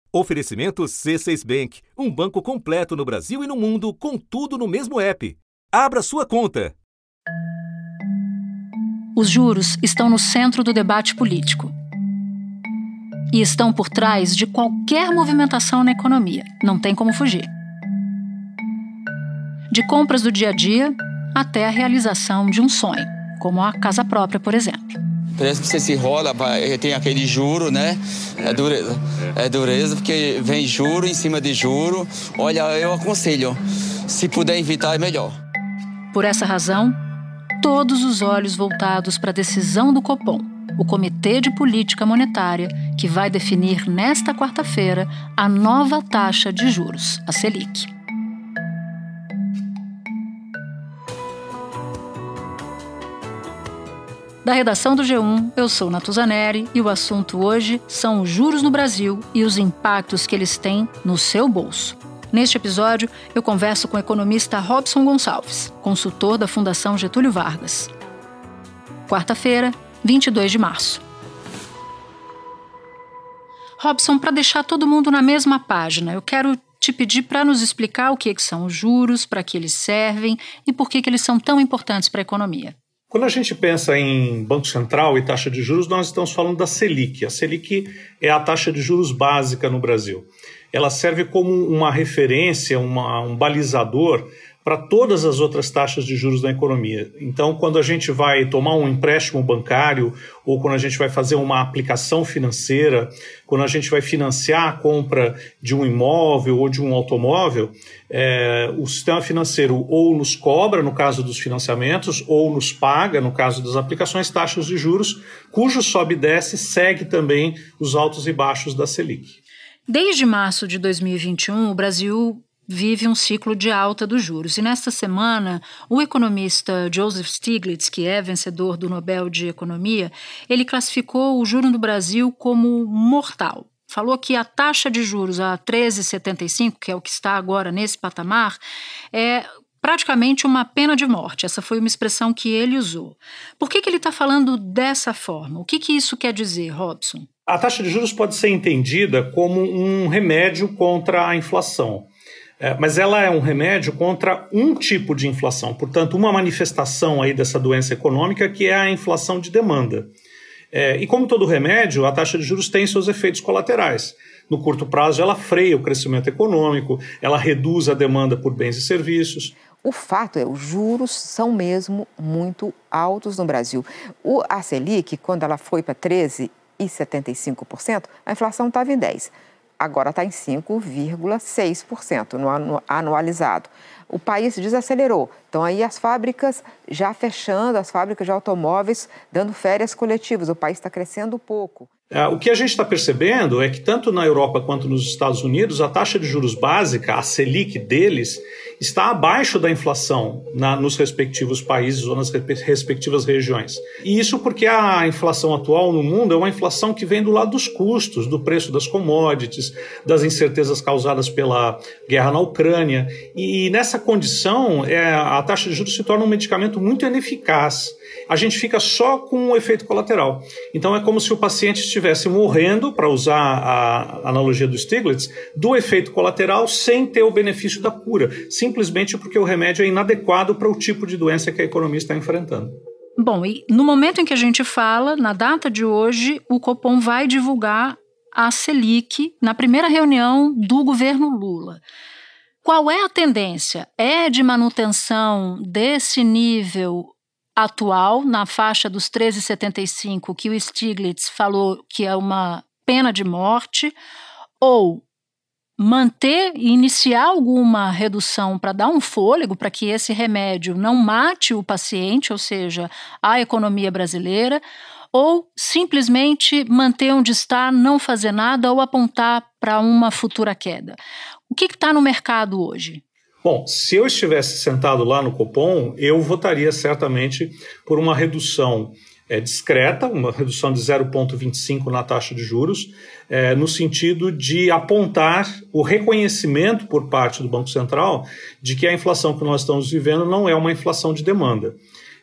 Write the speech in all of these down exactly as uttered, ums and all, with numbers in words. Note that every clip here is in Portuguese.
Oferecimento C seis Bank, um banco completo no Brasil e no mundo, com tudo no mesmo app. Abra sua conta. Os juros estão no centro do debate político. E estão por trás de qualquer movimentação na economia. Não tem como fugir. De compras do dia a dia até a realização de um sonho, como a casa própria, por exemplo. Parece que você se rola, tem aquele juro, né? É dureza. É dureza, porque vem juro em cima de juro. Olha, eu aconselho, se puder evitar, é melhor. Por essa razão, todos os olhos voltados para a decisão do Copom, o Comitê de Política Monetária, que vai definir nesta quarta-feira a nova taxa de juros, a Selic. Da redação do G um, eu sou Natuza Neri e o assunto hoje são os juros no Brasil e os impactos que eles têm no seu bolso. Neste episódio, eu converso com o economista Robson Gonçalves, consultor da Fundação Getúlio Vargas. Quarta-feira, vinte e dois de março. Robson, para deixar todo mundo na mesma página, eu quero te pedir para nos explicar o que são os juros, para que eles servem e por que eles são tão importantes para a economia. Quando a gente pensa em Banco Central e taxa de juros, nós estamos falando da Selic. A Selic é a taxa de juros básica no Brasil. Ela serve como uma referência, uma, um balizador para todas as outras taxas de juros da economia. Então, quando a gente vai tomar um empréstimo bancário ou quando a gente vai fazer uma aplicação financeira, quando a gente vai financiar a compra de um imóvel ou de um automóvel, é, o sistema financeiro ou nos cobra, no caso dos financiamentos, ou nos paga, no caso das aplicações, taxas de juros, cujo sobe e desce segue também os altos e baixos da Selic. Desde março de dois mil e vinte e um, o Brasil vive um ciclo de alta dos juros. E nesta semana, o economista Joseph Stiglitz, que é vencedor do Nobel de Economia, ele classificou o juro no Brasil como mortal. Falou que a taxa de juros a treze vírgula setenta e cinco, que é o que está agora nesse patamar, é praticamente uma pena de morte. Essa foi uma expressão que ele usou. Por que, que ele está falando dessa forma? O que, que isso quer dizer, Robson? A taxa de juros pode ser entendida como um remédio contra a inflação. É, mas ela é um remédio contra um tipo de inflação, portanto, uma manifestação aí dessa doença econômica que é a inflação de demanda. É, e como todo remédio, a taxa de juros tem seus efeitos colaterais. No curto prazo, ela freia o crescimento econômico, ela reduz a demanda por bens e serviços. O fato é, os juros são mesmo muito altos no Brasil. O, a Selic, quando ela foi para treze vírgula setenta e cinco por cento, a inflação estava em dez por cento. Agora está em cinco vírgula seis por cento no anu- anualizado. O país desacelerou. Então aí as fábricas já fechando, as fábricas de automóveis dando férias coletivas. O país está crescendo pouco. É, o que a gente está percebendo é que tanto na Europa quanto nos Estados Unidos, a taxa de juros básica, a Selic deles, está abaixo da inflação na, nos respectivos países ou nas respectivas regiões. E isso porque a inflação atual no mundo é uma inflação que vem do lado dos custos, do preço das commodities, das incertezas causadas pela guerra na Ucrânia. E nessa condição, é, a taxa de juros se torna um medicamento muito ineficaz. A gente fica só com o efeito colateral. Então é como se o paciente estivesse morrendo, para usar a analogia do Stiglitz, do efeito colateral sem ter o benefício da cura, simplesmente porque o remédio é inadequado para o tipo de doença que a economia está enfrentando. Bom, e no momento em que a gente fala, na data de hoje, o Copom vai divulgar a Selic na primeira reunião do governo Lula. Qual é a tendência? É de manutenção desse nível atual, na faixa dos treze vírgula setenta e cinco, que o Stiglitz falou que é uma pena de morte, ou manter e iniciar alguma redução para dar um fôlego para que esse remédio não mate o paciente, ou seja, a economia brasileira, ou simplesmente manter onde está, não fazer nada ou apontar para uma futura queda. O que está no mercado hoje? Bom, se eu estivesse sentado lá no Copom, eu votaria certamente por uma redução é, discreta, uma redução de zero vírgula vinte e cinco na taxa de juros, é, no sentido de apontar o reconhecimento por parte do Banco Central de que a inflação que nós estamos vivendo não é uma inflação de demanda.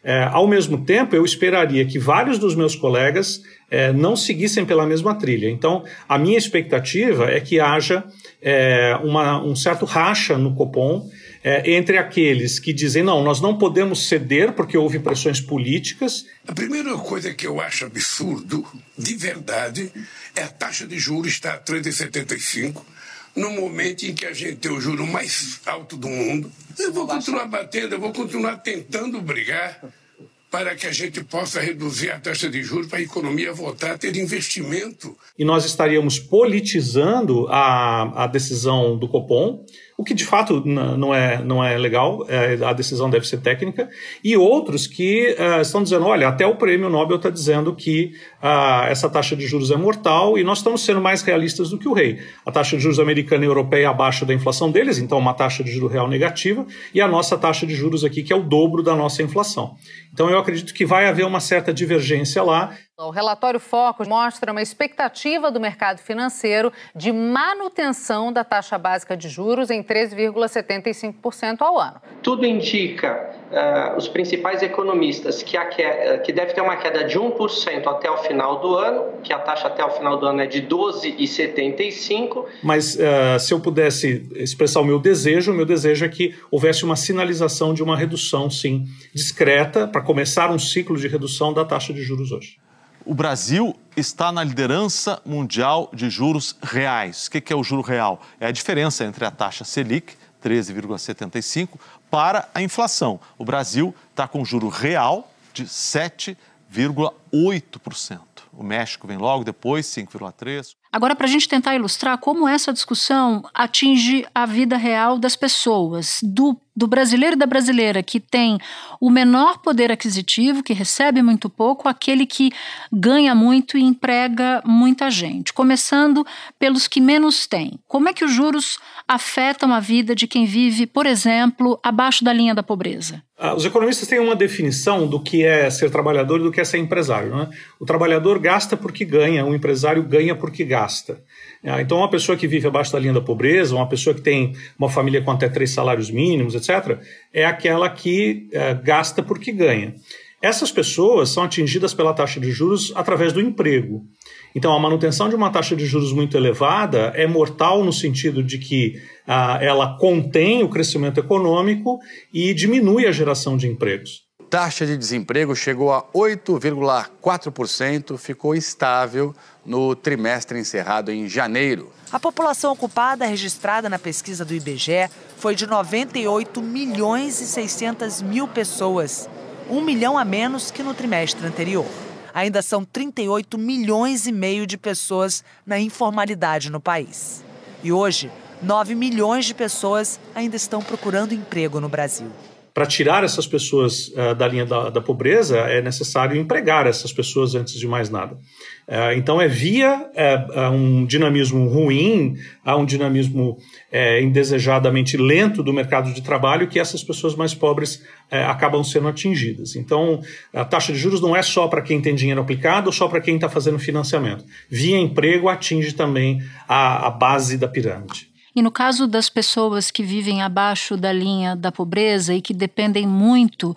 É, ao mesmo tempo, eu esperaria que vários dos meus colegas é, não seguissem pela mesma trilha. Então, a minha expectativa é que haja é, uma, um certo racha no Copom é, entre aqueles que dizem, não, nós não podemos ceder porque houve pressões políticas. A primeira coisa que eu acho absurdo, de verdade, é a taxa de juros estar a três vírgula setenta e cinco, no momento em que a gente tem o juro mais alto do mundo. Eu vou continuar batendo, eu vou continuar tentando brigar para que a gente possa reduzir a taxa de juros para a economia voltar a ter investimento. E nós estaríamos politizando a, a decisão do Copom, o que de fato não é, não é legal, é, a decisão deve ser técnica, e outros que uh, estão dizendo, olha, até o prêmio Nobel está dizendo que uh, essa taxa de juros é mortal, e nós estamos sendo mais realistas do que o rei. A taxa de juros americana e europeia é abaixo da inflação deles, então uma taxa de juros real negativa, e a nossa taxa de juros aqui, que é o dobro da nossa inflação. Então eu acredito que vai haver uma certa divergência lá. O relatório Focus mostra uma expectativa do mercado financeiro de manutenção da taxa básica de juros em três vírgula setenta e cinco por cento ao ano. Tudo indica, uh, os principais economistas, que, a que, que deve ter uma queda de um por cento até o final do ano, que a taxa até o final do ano é de doze vírgula setenta e cinco por cento. Mas uh, se eu pudesse expressar o meu desejo, o meu desejo é que houvesse uma sinalização de uma redução, sim, discreta, para começar um ciclo de redução da taxa de juros hoje. O Brasil está na liderança mundial de juros reais. O que é o juro real? É a diferença entre a taxa Selic, treze vírgula setenta e cinco, para a inflação. O Brasil está com juro real de sete vírgula oito por cento. O México vem logo depois, cinco vírgula três por cento. Agora, para a gente tentar ilustrar como essa discussão atinge a vida real das pessoas, do, do brasileiro e da brasileira que tem o menor poder aquisitivo, que recebe muito pouco, aquele que ganha muito e emprega muita gente, começando pelos que menos têm. Como é que os juros afetam a vida de quem vive, por exemplo, abaixo da linha da pobreza? Ah, os economistas têm uma definição do que é ser trabalhador e do que é ser empresário, né? O trabalhador gasta porque ganha, o empresário ganha porque gasta. Então, uma pessoa que vive abaixo da linha da pobreza, uma pessoa que tem uma família com até três salários mínimos, etcétera, é aquela que é, gasta porque ganha. Essas pessoas são atingidas pela taxa de juros através do emprego. Então, a manutenção de uma taxa de juros muito elevada é mortal no sentido de que ah, ela contém o crescimento econômico e diminui a geração de empregos. Taxa de desemprego chegou a oito vírgula quatro por cento, ficou estável no trimestre encerrado em janeiro. A população ocupada registrada na pesquisa do I B G E foi de noventa e oito milhões e seiscentas mil pessoas, um milhão a menos que no trimestre anterior. Ainda são trinta e oito milhões e meio de pessoas na informalidade no país. E hoje, nove milhões de pessoas ainda estão procurando emprego no Brasil. Para tirar essas pessoas uh, da linha da, da pobreza, é necessário empregar essas pessoas antes de mais nada. Uh, então, é via uh, um dinamismo ruim, a um dinamismo uh, indesejadamente lento do mercado de trabalho que essas pessoas mais pobres uh, acabam sendo atingidas. Então, a taxa de juros não é só para quem tem dinheiro aplicado ou só para quem está fazendo financiamento. Via emprego atinge também a, a base da pirâmide. E no caso das pessoas que vivem abaixo da linha da pobreza e que dependem muito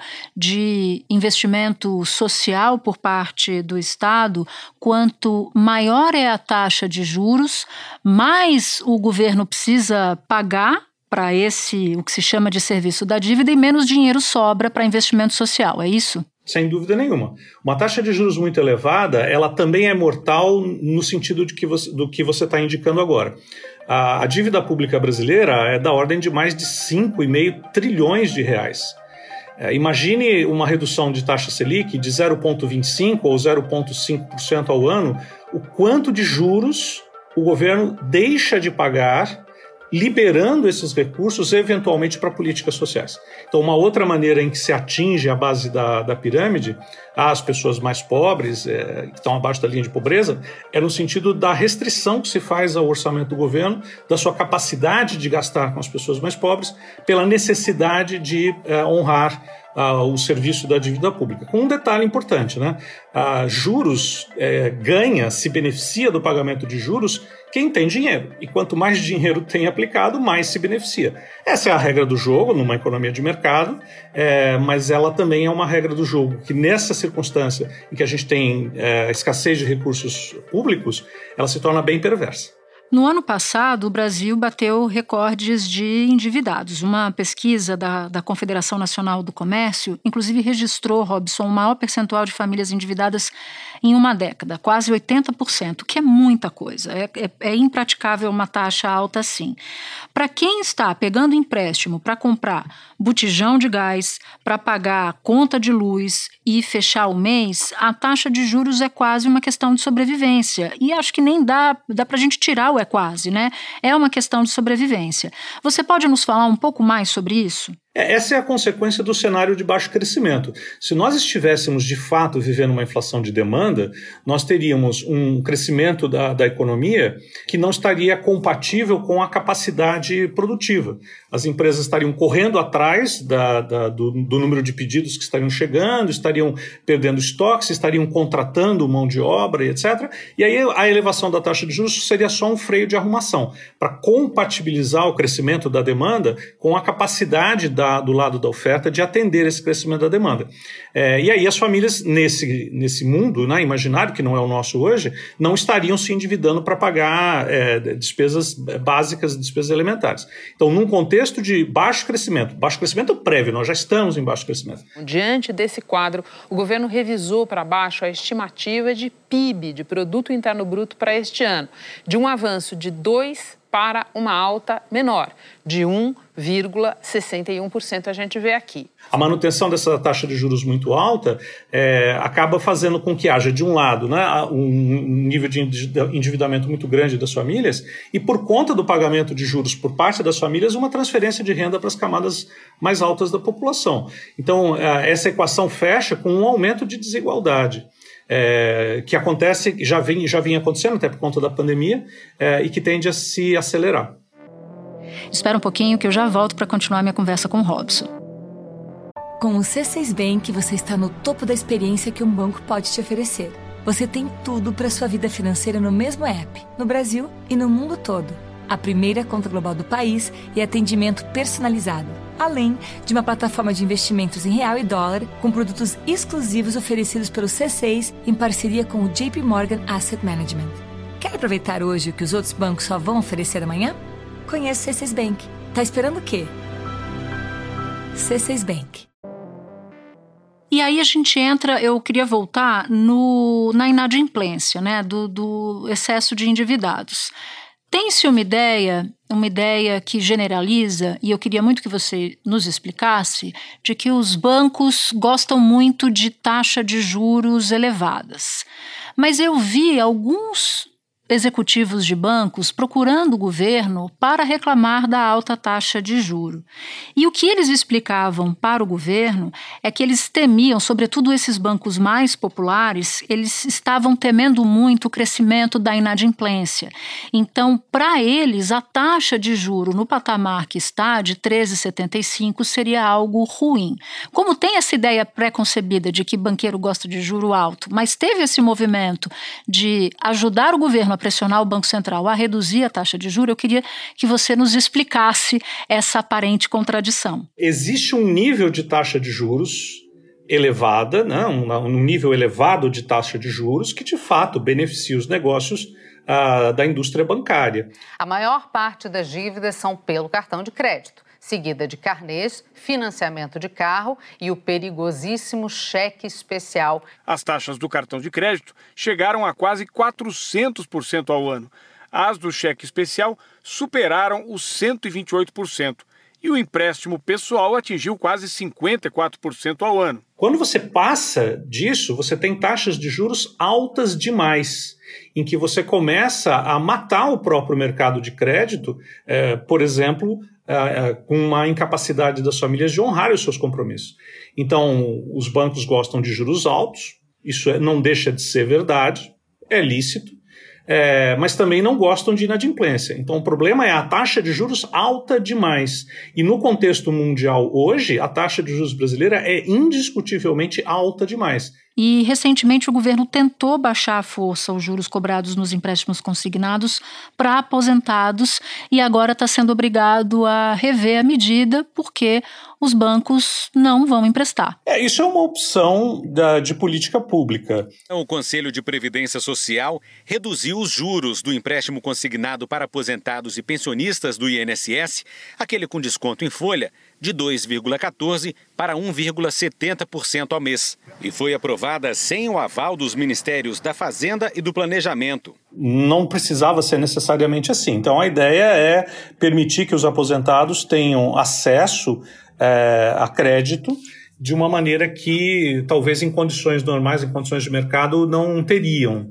de investimento social por parte do Estado, quanto maior é a taxa de juros, mais o governo precisa pagar para esse, o que se chama de serviço da dívida, e menos dinheiro sobra para investimento social, é isso? Sem dúvida nenhuma. Uma taxa de juros muito elevada, ela também é mortal no sentido de que você, do que você está indicando agora. A, a dívida pública brasileira é da ordem de mais de cinco vírgula cinco trilhões de reais. É, imagine uma redução de taxa Selic de zero vírgula vinte e cinco ou zero vírgula cinco por cento ao ano, o quanto de juros o governo deixa de pagar, liberando esses recursos eventualmente para políticas sociais. Então, uma outra maneira em que se atinge a base da, da pirâmide, as pessoas mais pobres, é, que estão abaixo da linha de pobreza, é no sentido da restrição que se faz ao orçamento do governo, da sua capacidade de gastar com as pessoas mais pobres, pela necessidade de é, honrar uh, o serviço da dívida pública. Com um detalhe importante, né? Uh, juros é, ganha, se beneficia do pagamento de juros quem tem dinheiro. E quanto mais dinheiro tem aplicado, mais se beneficia. Essa é a regra do jogo numa economia de mercado, é, mas ela também é uma regra do jogo que nessa circunstância em que a gente tem é, escassez de recursos públicos, ela se torna bem perversa. No ano passado, o Brasil bateu recordes de endividados. Uma pesquisa da, da Confederação Nacional do Comércio, inclusive, registrou, Robson, o maior percentual de famílias endividadas em uma década, quase oitenta por cento, que é muita coisa. É, é, é impraticável uma taxa alta assim. Para quem está pegando empréstimo para comprar botijão de gás, para pagar conta de luz e fechar o mês, a taxa de juros é quase uma questão de sobrevivência. E acho que nem dá, dá para a gente tirar o é quase, né? É uma questão de sobrevivência. Você pode nos falar um pouco mais sobre isso? Essa é a consequência do cenário de baixo crescimento. Se nós estivéssemos, de fato, vivendo uma inflação de demanda, nós teríamos um crescimento da, da economia que não estaria compatível com a capacidade produtiva. As empresas estariam correndo atrás da, da, do, do número de pedidos que estariam chegando, estariam perdendo estoques, estariam contratando mão de obra, etcétera. E aí a elevação da taxa de juros seria só um freio de arrumação, para compatibilizar o crescimento da demanda com a capacidade da Da, do lado da oferta de atender esse crescimento da demanda. É, e aí as famílias, nesse, nesse mundo, né, imaginário, que não é o nosso hoje, não estariam se endividando para pagar é, despesas básicas, despesas elementares. Então, num contexto de baixo crescimento, baixo crescimento prévio, nós já estamos em baixo crescimento. Diante desse quadro, o governo revisou para baixo a estimativa de P I B, de Produto Interno Bruto, para este ano, de um avanço de dois por cento para uma alta menor, de um vírgula sessenta e um por cento a gente vê aqui. A manutenção dessa taxa de juros muito alta é, acaba fazendo com que haja, de um lado, né, um nível de endividamento muito grande das famílias e, por conta do pagamento de juros por parte das famílias, uma transferência de renda para as camadas mais altas da população. Então, essa equação fecha com um aumento de desigualdade. É, que acontece, já vem, já vinha acontecendo até por conta da pandemia é, e que tende a se acelerar. Espera um pouquinho que eu já volto para continuar minha conversa com o Robson. Com o C seis Bank, você está no topo da experiência que um banco pode te oferecer. Você tem tudo para sua vida financeira no mesmo app, no Brasil e no mundo todo. A primeira conta global do país e atendimento personalizado, além de uma plataforma de investimentos em real e dólar com produtos exclusivos oferecidos pelo C seis em parceria com o J P Morgan Asset Management. Quer aproveitar hoje o que os outros bancos só vão oferecer amanhã? Conheça o C seis Bank. Tá esperando o quê? C seis Bank. E aí a gente entra, eu queria voltar no, na inadimplência, né, do, do excesso de endividados. Tem-se uma ideia, uma ideia que generaliza, e eu queria muito que você nos explicasse, de que os bancos gostam muito de taxa de juros elevadas. Mas eu vi alguns executivos de bancos procurando o governo para reclamar da alta taxa de juro. E o que eles explicavam para o governo é que eles temiam, sobretudo esses bancos mais populares, eles estavam temendo muito o crescimento da inadimplência. Então, para eles, a taxa de juro no patamar que está, de treze vírgula setenta e cinco, seria algo ruim. Como tem essa ideia pré-concebida de que banqueiro gosta de juro alto, mas teve esse movimento de ajudar o governo a pressionar o Banco Central a reduzir a taxa de juros, eu queria que você nos explicasse essa aparente contradição. Existe um nível de taxa de juros elevada, né, um, um nível elevado de taxa de juros que, de fato, beneficia os negócios uh, da indústria bancária. A maior parte das dívidas são pelo cartão de crédito, seguida de carnês, financiamento de carro e o perigosíssimo cheque especial. As taxas do cartão de crédito chegaram a quase quatrocentos por cento ao ano. As do cheque especial superaram os cento e vinte e oito por cento. E o empréstimo pessoal atingiu quase cinquenta e quatro por cento ao ano. Quando você passa disso, você tem taxas de juros altas demais, em que você começa a matar o próprio mercado de crédito, eh, por exemplo, eh, com uma incapacidade das famílias de honrar os seus compromissos. Então, os bancos gostam de juros altos, isso é, não deixa de ser verdade, é lícito, é, mas também não gostam de inadimplência. Então o problema é a taxa de juros alta demais. E no contexto mundial hoje, a taxa de juros brasileira é indiscutivelmente alta demais. E, recentemente, o governo tentou baixar à força os juros cobrados nos empréstimos consignados para aposentados e agora está sendo obrigado a rever a medida porque os bancos não vão emprestar. É, isso é uma opção da, de política pública. O Conselho de Previdência Social reduziu os juros do empréstimo consignado para aposentados e pensionistas do I N S S, aquele com desconto em folha, de dois vírgula quatorze por cento para um vírgula setenta por cento ao mês. E foi aprovada sem o aval dos Ministérios da Fazenda e do Planejamento. Não precisava ser necessariamente assim. Então a ideia é permitir que os aposentados tenham acesso é, a crédito de uma maneira que talvez em condições normais, em condições de mercado, não teriam.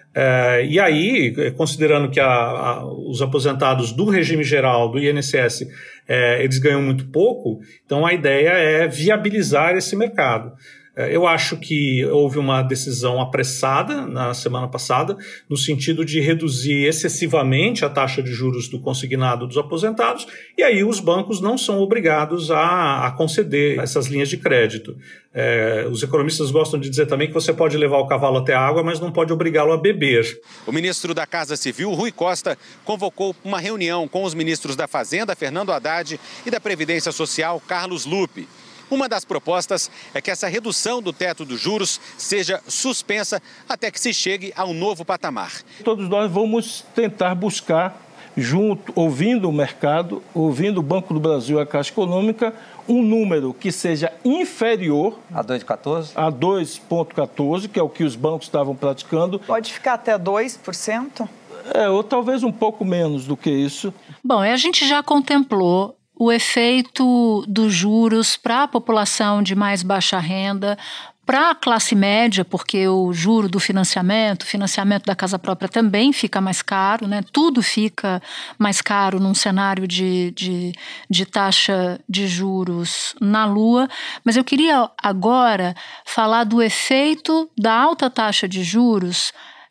É, e aí, considerando que a, a, os aposentados do regime geral, do I N S S, é, eles ganham muito pouco, então a ideia é viabilizar esse mercado. É, eu acho que houve uma decisão apressada na semana passada, no sentido de reduzir excessivamente a taxa de juros do consignado dos aposentados, e aí os bancos não são obrigados a, a conceder essas linhas de crédito. É, os economistas gostam de dizer também que você pode levar o cavalo até a água, mas não pode obrigá-lo a beber. O ministro da Casa Civil, Rui Costa, convocou uma reunião com os ministros da Fazenda, Fernando Haddad, e da Previdência Social, Carlos Lupe. Uma das propostas é que essa redução do teto dos juros seja suspensa até que se chegue a um novo patamar. Todos nós vamos tentar buscar, junto, ouvindo o mercado, ouvindo o Banco do Brasil e a Caixa Econômica, um número que seja inferior a dois vírgula quatorze, a dois vírgula quatorze, que é o que os bancos estavam praticando. Pode ficar até dois por cento? É, ou talvez um pouco menos do que isso. Bom, a gente já contemplou o efeito dos juros para a população de mais baixa renda, para a classe média, porque o juro do financiamento, o financiamento da casa própria também fica mais caro, né? Tudo fica mais caro num cenário de, de, de taxa de juros na lua. Mas eu queria agora falar do efeito da alta taxa de juros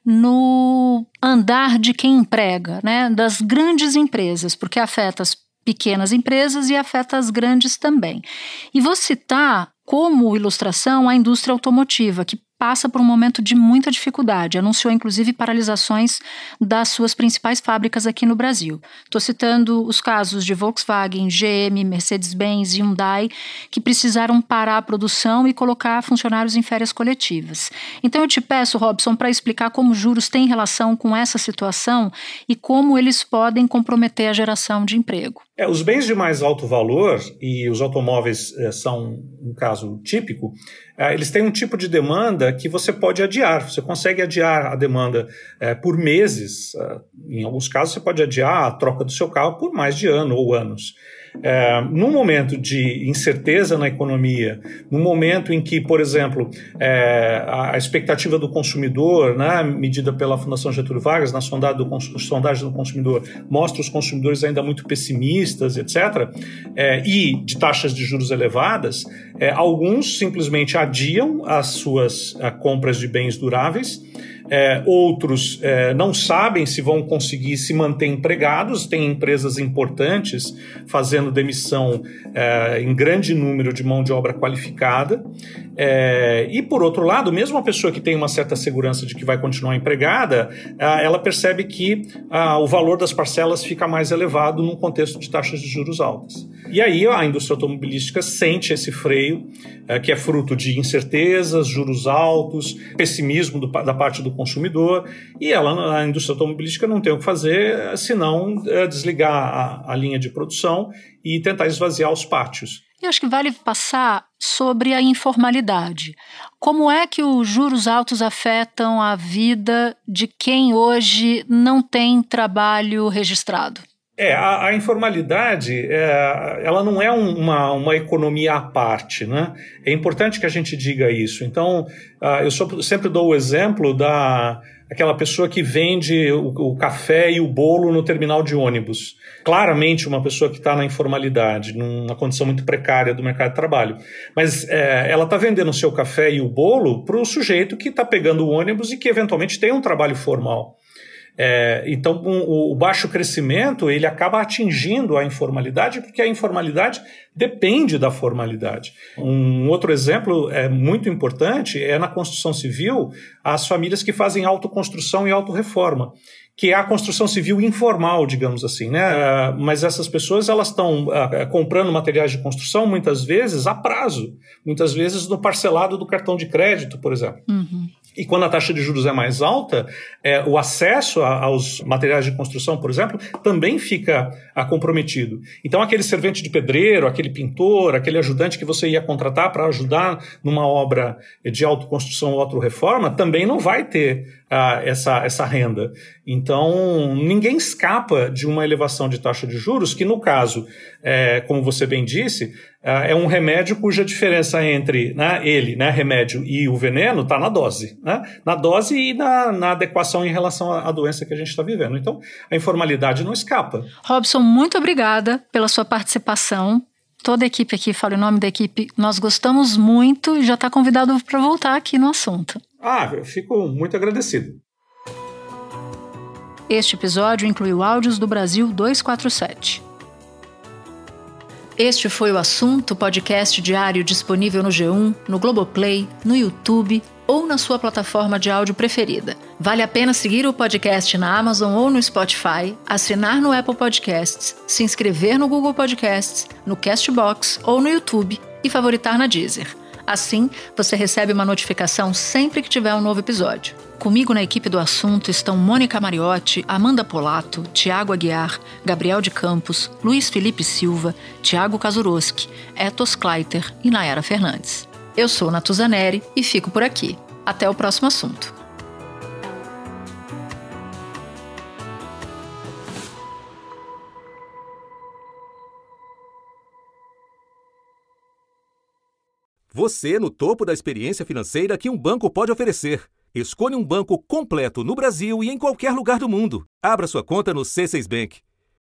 no andar de quem emprega, né? Das grandes empresas, porque afeta as pequenas empresas e afeta as grandes também. E vou citar como ilustração a indústria automotiva, que passa por um momento de muita dificuldade. Anunciou, inclusive, paralisações das suas principais fábricas aqui no Brasil. Estou citando os casos de Volkswagen, G M, Mercedes-Benz e Hyundai, que precisaram parar a produção e colocar funcionários em férias coletivas. Então, eu te peço, Robson, para explicar como os juros têm relação com essa situação e como eles podem comprometer a geração de emprego. É, os bens de mais alto valor, e os automóveis é, são um caso típico, é, eles têm um tipo de demanda que você pode adiar. Você consegue adiar a demanda é, por meses. É, em alguns casos, você pode adiar a troca do seu carro por mais de ano ou anos. É, num momento de incerteza na economia, num momento em que, por exemplo, é, a expectativa do consumidor, né, medida pela Fundação Getúlio Vargas, na sondagem do, sondagem do consumidor, mostra os consumidores ainda muito pessimistas, etcétera, é, e de taxas de juros elevadas, é, alguns simplesmente adiam as suas a, compras de bens duráveis. É, outros é, não sabem se vão conseguir se manter empregados. Tem empresas importantes fazendo demissão é, em grande número de mão de obra qualificada. É, e, por outro lado, mesmo a pessoa que tem uma certa segurança de que vai continuar empregada, ela percebe que a, o valor das parcelas fica mais elevado num contexto de taxas de juros altas. E aí a indústria automobilística sente esse freio, é, que é fruto de incertezas, juros altos, pessimismo do, da parte do consumidor, e ela, a indústria automobilística não tem o que fazer senão é, desligar a, a linha de produção e tentar esvaziar os pátios. E acho que vale passar sobre a informalidade. Como é que os juros altos afetam a vida de quem hoje não tem trabalho registrado? É, a, a informalidade, é, ela não é um, uma, uma economia à parte, né? É importante que a gente diga isso. Então, uh, eu só, sempre dou o exemplo da aquela pessoa que vende o, o café e o bolo no terminal de ônibus. Claramente uma pessoa que está na informalidade, numa condição muito precária do mercado de trabalho. Mas é, ela está vendendo o seu café e o bolo para o sujeito que está pegando o ônibus e que eventualmente tem um trabalho formal. É, então, um, o baixo crescimento ele acaba atingindo a informalidade, porque a informalidade depende da formalidade. Um outro exemplo é muito importante é na construção civil, as famílias que fazem autoconstrução e autorreforma, que é a construção civil informal, digamos assim, né? Mas essas pessoas elas estão uh, comprando materiais de construção muitas vezes a prazo, muitas vezes no parcelado do cartão de crédito, por exemplo. Uhum. E quando a taxa de juros é mais alta, é, o acesso a, aos materiais de construção, por exemplo, também fica a, comprometido. Então, aquele servente de pedreiro, aquele pintor, aquele ajudante que você ia contratar para ajudar numa obra de autoconstrução ou autorreforma, também não vai ter a, essa, essa renda. Então, ninguém escapa de uma elevação de taxa de juros, que no caso, é, como você bem disse, é um remédio cuja diferença entre né, ele, né, remédio, e o veneno está na dose. Né? Na dose e na, na adequação em relação à doença que a gente está vivendo. Então, a informalidade não escapa. Robson, muito obrigada pela sua participação. Toda a equipe aqui, falo em nome da equipe, nós gostamos muito e já está convidado para voltar aqui no assunto. Ah, eu fico muito agradecido. Este episódio incluiu áudios do Brasil duzentos e quarenta e sete. Este foi o Assunto, podcast diário disponível no G um, no Globoplay, no YouTube ou na sua plataforma de áudio preferida. Vale a pena seguir o podcast na Amazon ou no Spotify, assinar no Apple Podcasts, se inscrever no Google Podcasts, no Castbox ou no YouTube e favoritar na Deezer. Assim, você recebe uma notificação sempre que tiver um novo episódio. Comigo na equipe do Assunto estão Mônica Mariotti, Amanda Polato, Tiago Aguiar, Gabriel de Campos, Luiz Felipe Silva, Tiago Kazuroski, Etos Kleiter e Nayara Fernandes. Eu sou Natuzaneri e fico por aqui. Até o próximo assunto. Você no topo da experiência financeira que um banco pode oferecer. Escolha um banco completo no Brasil e em qualquer lugar do mundo. Abra sua conta no C seis Bank.